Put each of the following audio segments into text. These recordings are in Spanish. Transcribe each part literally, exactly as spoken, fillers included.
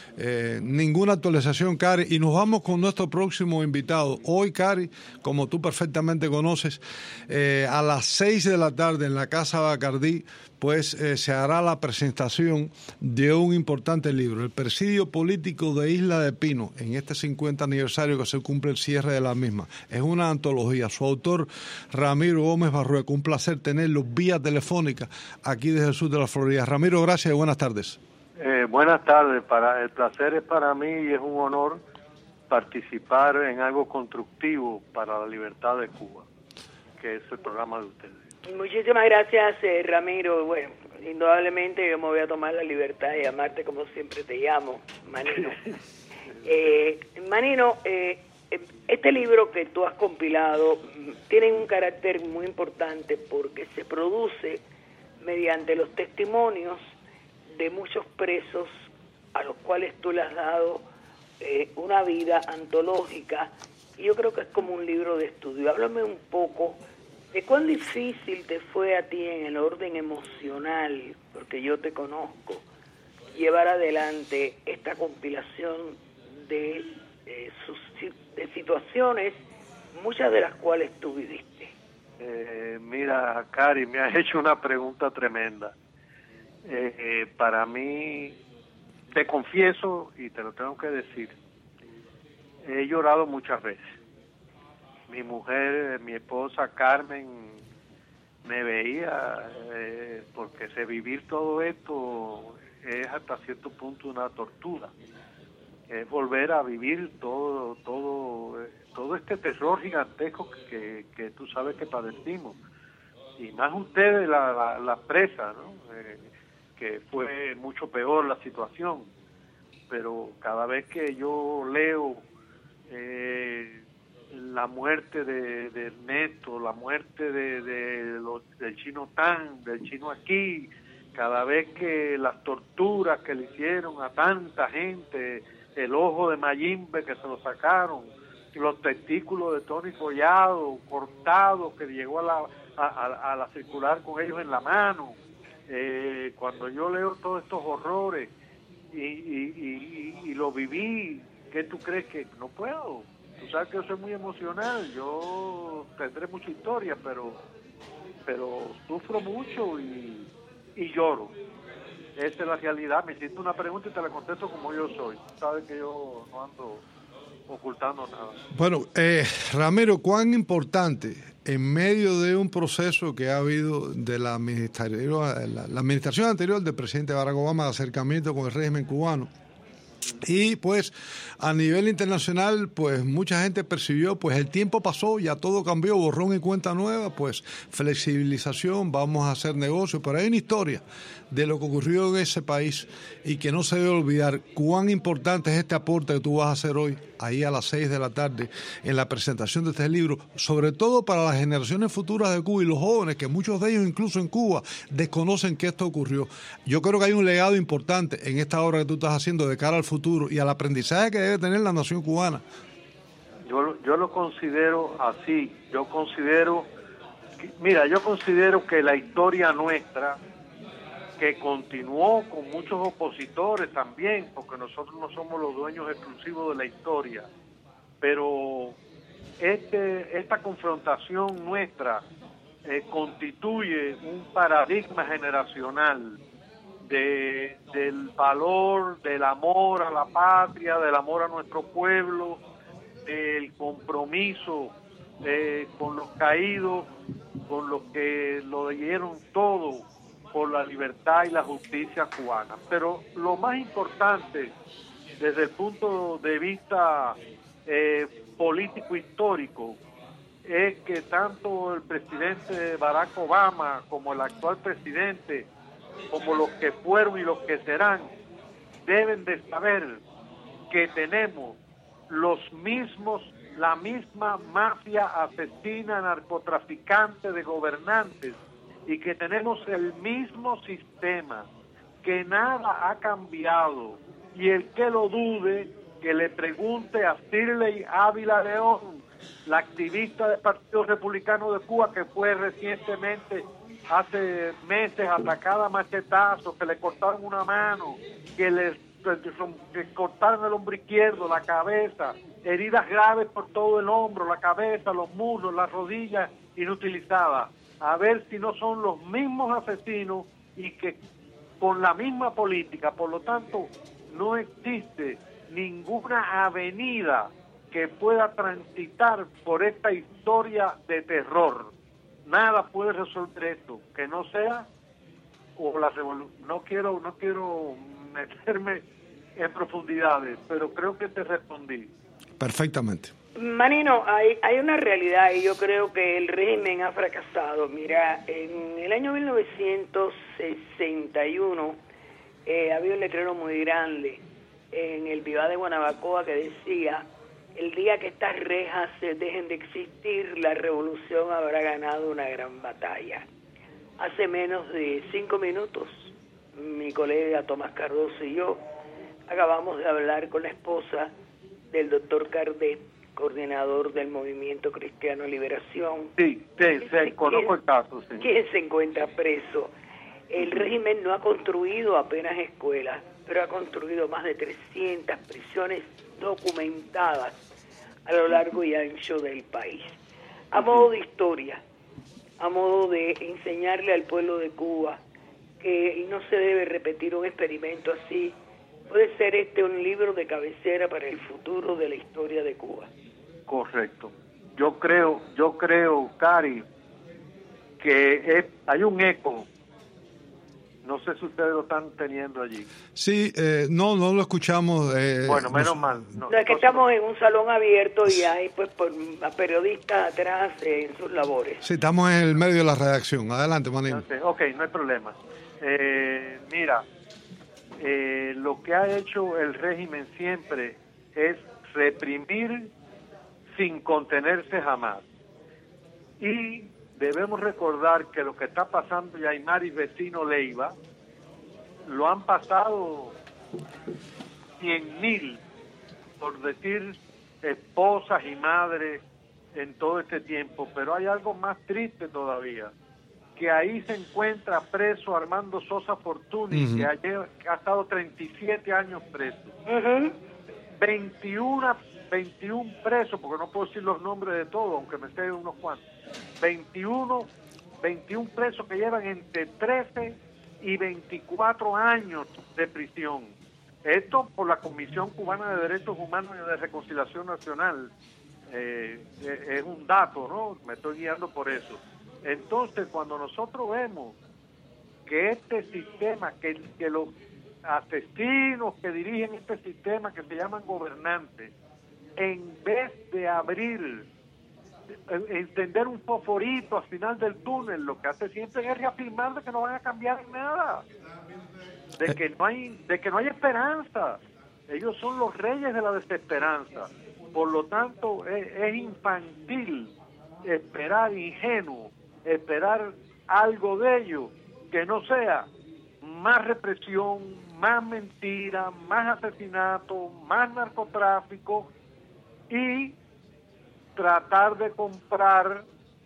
eh, ninguna actualización, Cari, y nos vamos con nuestro próximo invitado. Hoy, Cari, como tú perfectamente conoces, eh, a las seis de la tarde en la Casa Bacardí, pues eh, se hará la presentación de un importante libro, El Presidio Político de Isla de Pino, en este cincuenta aniversario que se cumple el cierre de la misma. Es una antología. Su autor, Ramiro Gómez Barrueco. Un placer tenerlo vía telefónica aquí desde el sur de la Florida. Ramiro, gracias y buenas tardes. Eh, buenas tardes. Para, el placer es para mí y es un honor participar en algo constructivo para la libertad de Cuba, que es el programa de ustedes. Muchísimas gracias, eh, Ramiro. Bueno, indudablemente yo me voy a tomar la libertad de llamarte como siempre te llamo, Manino. eh, Manino, eh, este libro que tú has compilado tiene un carácter muy importante porque se produce mediante los testimonios de muchos presos a los cuales tú le has dado eh, una vida antológica, y yo creo que es como un libro de estudio. Háblame un poco de cuán difícil te fue a ti en el orden emocional, porque yo te conozco, llevar adelante esta compilación de, eh, sus, de situaciones, muchas de las cuales tú viviste. Eh, mira, Cari, me has hecho una pregunta tremenda. Eh, eh, para mí, te confieso y te lo tengo que decir, he llorado muchas veces. Mi mujer, mi esposa Carmen, me veía, eh, porque se vivir todo esto es hasta cierto punto una tortura. Es volver a vivir todo, todo, todo este terror gigantesco que, que, que tú sabes que padecimos. Y más ustedes, la, la, la presa, ¿no? Eh, que fue mucho peor la situación. Pero cada vez que yo leo eh, la muerte de, de Ernesto, la muerte de, de los, del chino Tan, del chino aquí, cada vez que las torturas que le hicieron a tanta gente, el ojo de Mayimbe que se lo sacaron, los testículos de Tony Collado cortados que llegó a la, a, a, a la circular con ellos en la mano, eh, cuando yo leo todos estos horrores y, y, y, y lo viví, ¿qué tú crees? Que no puedo. Tú sabes que yo soy muy emocional, yo tendré mucha historia, pero pero sufro mucho y, y lloro. Esa es la realidad. Me hiciste una pregunta y te la contesto como yo soy. Sabes que yo no ando ocultando nada. Bueno, eh, Ramiro, ¿cuán importante en medio de un proceso que ha habido de la, la, la administración anterior del presidente Barack Obama de acercamiento con el régimen cubano? Y pues a nivel internacional, pues mucha gente percibió, pues el tiempo pasó, ya todo cambió, borrón y cuenta nueva, pues flexibilización, vamos a hacer negocios, pero hay una historia de lo que ocurrió en ese país y que no se debe olvidar. Cuán importante es este aporte que tú vas a hacer hoy, ahí a las seis de la tarde, en la presentación de este libro, sobre todo para las generaciones futuras de Cuba y los jóvenes, que muchos de ellos incluso en Cuba desconocen que esto ocurrió. Yo creo que hay un legado importante en esta obra que tú estás haciendo de cara al futuro y al aprendizaje que debe tener la nación cubana. Yo, yo lo considero así, yo considero, que, mira, yo considero que la historia nuestra, que continuó con muchos opositores también, porque nosotros no somos los dueños exclusivos de la historia, pero este, esta confrontación nuestra eh, constituye un paradigma generacional de, del valor, del amor a la patria, del amor a nuestro pueblo, del compromiso eh, con los caídos, con los que lo dieron todo por la libertad y la justicia cubana. Pero lo más importante desde el punto de vista eh, político histórico es que tanto el presidente Barack Obama como el actual presidente, como los que fueron y los que serán, deben de saber que tenemos los mismos, la misma mafia asesina, narcotraficante de gobernantes, y que tenemos el mismo sistema, que nada ha cambiado, y el que lo dude, que le pregunte a Shirley Ávila León, la activista del Partido Republicano de Cuba, que fue recientemente, hace meses, atacada a machetazos, que le cortaron una mano, que le que cortaron el hombro izquierdo, la cabeza, heridas graves por todo el hombro, la cabeza, los muslos, las rodillas inutilizadas. A ver si no son los mismos asesinos y que con la misma política. Por lo tanto, no existe ninguna avenida que pueda transitar por esta historia de terror. Nada puede resolver esto que no sea o la revolución. No quiero, no quiero meterme en profundidades, pero creo que te respondí. Perfectamente. Manino, hay, hay una realidad y yo creo que el régimen ha fracasado. Mira, en el año mil novecientos sesenta y uno eh, había un letrero muy grande en el Vivá de Guanabacoa que decía: el día que estas rejas se dejen de existir, la revolución habrá ganado una gran batalla. Hace menos de cinco minutos, mi colega Tomás Cardoso y yo acabamos de hablar con la esposa del doctor Cardet, coordinador del Movimiento Cristiano Liberación. Sí, sí, sí, conozco el caso, sí. Quien se encuentra preso. El régimen no ha construido apenas escuelas, pero ha construido más de trescientas prisiones documentadas a lo largo y ancho del país. A modo de historia, a modo de enseñarle al pueblo de Cuba que no se debe repetir un experimento así, puede ser este un libro de cabecera para el futuro de la historia de Cuba. Correcto. Yo creo, yo creo, Cari, que es, hay un eco. No sé si ustedes lo están teniendo allí. Sí, eh, no, no lo escuchamos. Eh, bueno, menos no, mal. No, no, es que no, estamos en un salón abierto y hay pues por, a periodistas atrás eh, en sus labores. Sí, estamos en el medio de la redacción. Adelante, Manino. Okay, ok, no hay problema. Eh, mira, eh, lo que ha hecho el régimen siempre es reprimir sin contenerse jamás. Y debemos recordar que lo que está pasando en Aymar y vecino Leiva, lo han pasado cien mil, por decir esposas y madres en todo este tiempo, pero hay algo más triste todavía, que ahí se encuentra preso Armando Sosa Fortuny, uh-huh. que, ayer, que ha estado treinta y siete años preso. Uh-huh. veintiuno, veintiún presos, porque no puedo decir los nombres de todos, aunque me sé unos cuantos. veintiuno, veintiún presos que llevan entre trece y veinticuatro años de prisión. Esto por la Comisión Cubana de Derechos Humanos y de Reconciliación Nacional. Eh, es un dato, ¿no? Me estoy guiando por eso. Entonces, cuando nosotros vemos que este sistema, que, que los asesinos que dirigen este sistema, que se llaman gobernantes, en vez de abrir, encender un fosforito al final del túnel, lo que hace siempre es reafirmar de que no van a cambiar nada, de que no hay, de que no hay esperanza. Ellos son los reyes de la desesperanza. Por lo tanto, es, es infantil esperar, ingenuo, esperar algo de ellos que no sea más represión, más mentira, más asesinato, más narcotráfico y tratar de comprar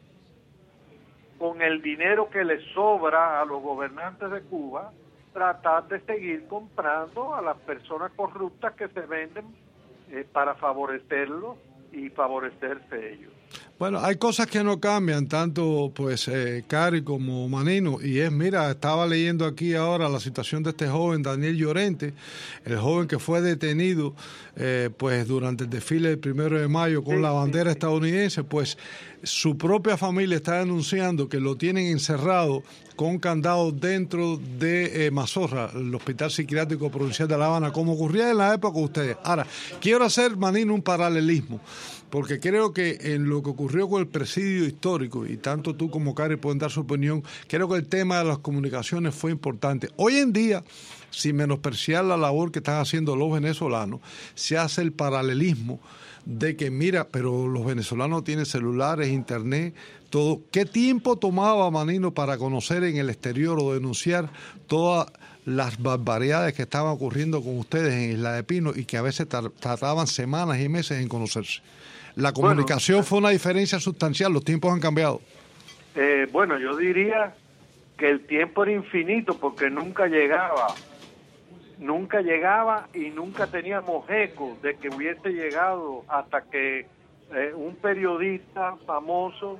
con el dinero que les sobra a los gobernantes de Cuba, tratar de seguir comprando a las personas corruptas que se venden eh, para favorecerlos y favorecerse ellos. Bueno, hay cosas que no cambian, tanto pues eh, Cari como Manino, y es, mira, estaba leyendo aquí ahora la situación de este joven, Daniel Llorente, el joven que fue detenido eh, pues durante el desfile del primero de mayo con sí, la bandera sí, estadounidense, pues su propia familia está denunciando que lo tienen encerrado con candado dentro de eh, Mazorra, el Hospital Psiquiátrico Provincial de La Habana, como ocurría en la época de ustedes. Ahora, quiero hacer, Manino, un paralelismo, porque creo que en lo que ocurrió con el presidio histórico, y tanto tú como Cari pueden dar su opinión, creo que el tema de las comunicaciones fue importante. Hoy en día, sin menospreciar la labor que están haciendo los venezolanos, se hace el paralelismo de que, mira, pero los venezolanos tienen celulares, internet, todo. ¿Qué tiempo tomaba, Manino, para conocer en el exterior o denunciar todas las barbaridades que estaban ocurriendo con ustedes en Isla de Pino y que a veces tardaban semanas y meses en conocerse? La comunicación bueno, fue una diferencia sustancial, los tiempos han cambiado. Eh, bueno, yo diría que el tiempo era infinito porque nunca llegaba nunca llegaba y nunca teníamos eco de que hubiese llegado hasta que eh, un periodista famoso,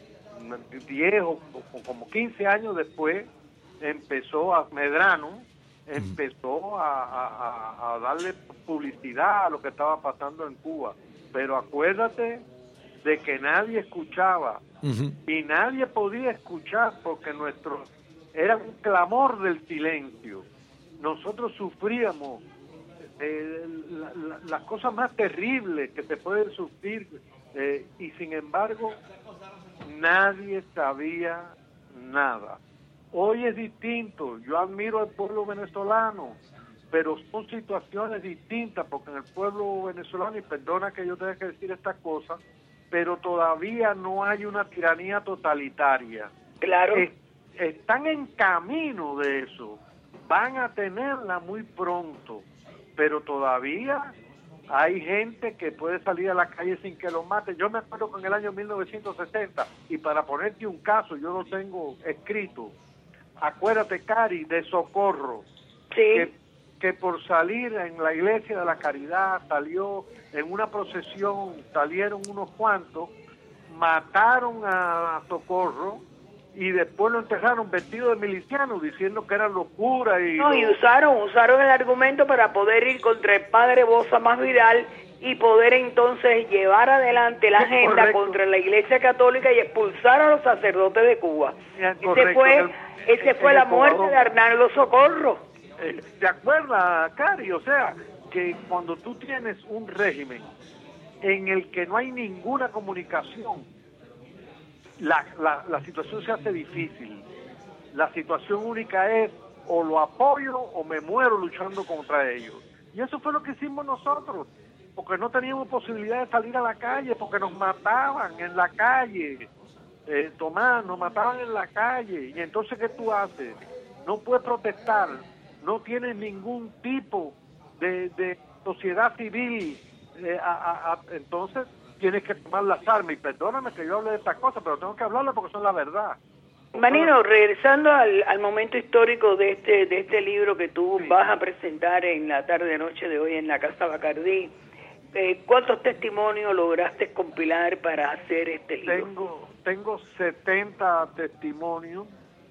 viejo, como quince años después, empezó a, Medrano, empezó a, a, a darle publicidad a lo que estaba pasando en Cuba. Pero acuérdate de que nadie escuchaba, uh-huh. y nadie podía escuchar porque nuestro era un clamor del silencio. Nosotros sufríamos eh, la, la, las cosas más terribles que te pueden sufrir, eh, y sin embargo nadie sabía nada. Hoy es distinto. Yo admiro al pueblo venezolano, pero son situaciones distintas, porque en el pueblo venezolano, y perdona que yo tenga que decir estas cosas, pero todavía no hay una tiranía totalitaria. Claro. Es, están en camino de eso, van a tenerla muy pronto, pero todavía hay gente que puede salir a la calle sin que lo maten. Yo me acuerdo que en el año mil novecientos sesenta, y para ponerte un caso, yo lo tengo escrito, acuérdate, Cari, de Socorro, sí. que, que por salir en la iglesia de la Caridad, salió en una procesión, salieron unos cuantos, mataron a Socorro, y después lo enterraron vestido de miliciano, diciendo que era locura. Y no, lo... y usaron, usaron el argumento para poder ir contra el padre Bosa Masvidal y poder entonces llevar adelante la agenda correcto. Contra la Iglesia Católica y expulsar a los sacerdotes de Cuba. Ya, ese fue, el, ese fue la muerte de Arnaldo Socorro. Eh, ¿Te acuerdas, Cari? O sea, que cuando tú tienes un régimen en el que no hay ninguna comunicación, La, la, la situación se hace difícil. La situación única es o lo apoyo o me muero luchando contra ellos. Y eso fue lo que hicimos nosotros, porque no teníamos posibilidad de salir a la calle, porque nos mataban en la calle. Eh, Tomás, nos mataban en la calle. Y entonces, ¿qué tú haces? No puedes protestar, no tienes ningún tipo de, de sociedad civil. Eh, a, a, a, entonces... tienes que tomar las armas, y perdóname que yo hable de estas cosas, pero tengo que hablarlas porque son la verdad. Manino, regresando al, al momento histórico de este de este libro que tú sí. vas a presentar en la tarde-noche de hoy en la Casa Bacardí, eh, ¿cuántos testimonios lograste compilar para hacer este libro? Tengo, tengo setenta testimonios,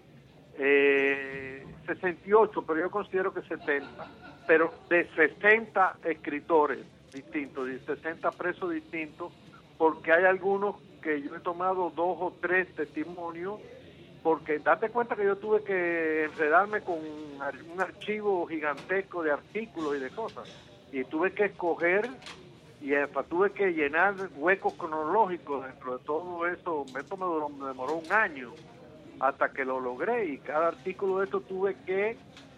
eh, sesenta y ocho, pero yo considero que setenta, pero de sesenta escritores distintos, de sesenta presos distintos, porque hay algunos que yo he tomado dos o tres testimonios, porque date cuenta que yo tuve que enredarme con un archivo gigantesco de artículos y de cosas, y tuve que escoger y hasta tuve que llenar huecos cronológicos dentro de todo eso. Esto me, duró, me demoró un año hasta que lo logré, y cada artículo de esto tuve que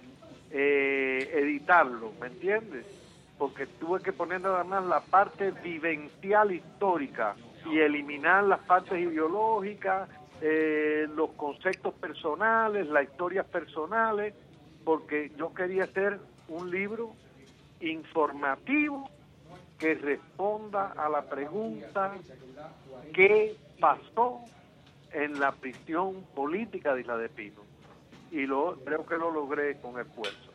eh, editarlo, ¿me entiendes? Porque tuve que poner nada más la parte vivencial histórica y eliminar las partes ideológicas, eh, los conceptos personales, las historias personales, porque yo quería hacer un libro informativo que responda a la pregunta ¿qué pasó en la prisión política de Isla de Pino? Y lo, creo que lo logré con esfuerzo.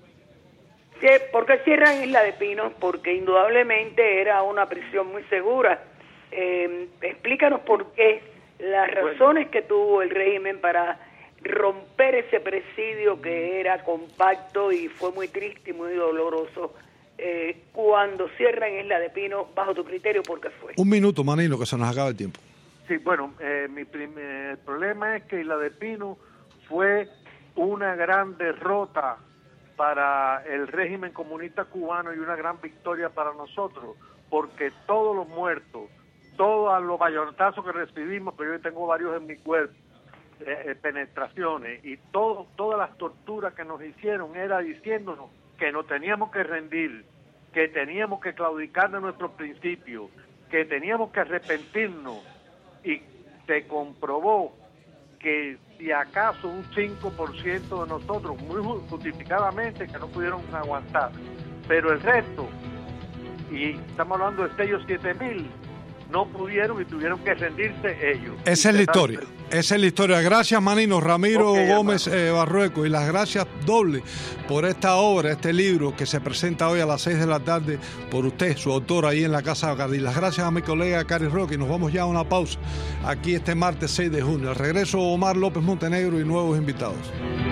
¿Por qué cierran Isla de Pino? Porque indudablemente era una prisión muy segura. Eh, explícanos por qué, las razones que tuvo el régimen para romper ese presidio que era compacto y fue muy triste y muy doloroso. Eh, cuando cierran Isla de Pino, bajo tu criterio, ¿por qué fue? Un minuto, Manino, que se nos acaba el tiempo. Sí, bueno, eh, mi primer, el problema es que Isla de Pino fue una gran derrota para el régimen comunista cubano y una gran victoria para nosotros, porque todos los muertos, todos los bayonetazos que recibimos, que yo tengo varios en mi cuerpo, eh, eh, penetraciones, y todo, todas las torturas que nos hicieron era diciéndonos que nos teníamos que rendir, que teníamos que claudicar de nuestros principios, que teníamos que arrepentirnos, y se comprobó que si acaso un cinco por ciento de nosotros, muy justificadamente, que no pudieron aguantar, pero el resto, y estamos hablando de ellos siete mil, no pudieron y tuvieron que rendirse ellos. Esa es la historia, esa es la historia. Gracias, Manino. Ramiro Okay, Gómez eh, Barrueco, y las gracias dobles por esta obra, este libro que se presenta hoy a las seis de la tarde por usted, su autor, ahí en la Casa Bacardí. Las gracias a mi colega Cari Roque, y nos vamos ya a una pausa aquí este martes seis de junio. Al regreso, Omar López Montenegro y nuevos invitados.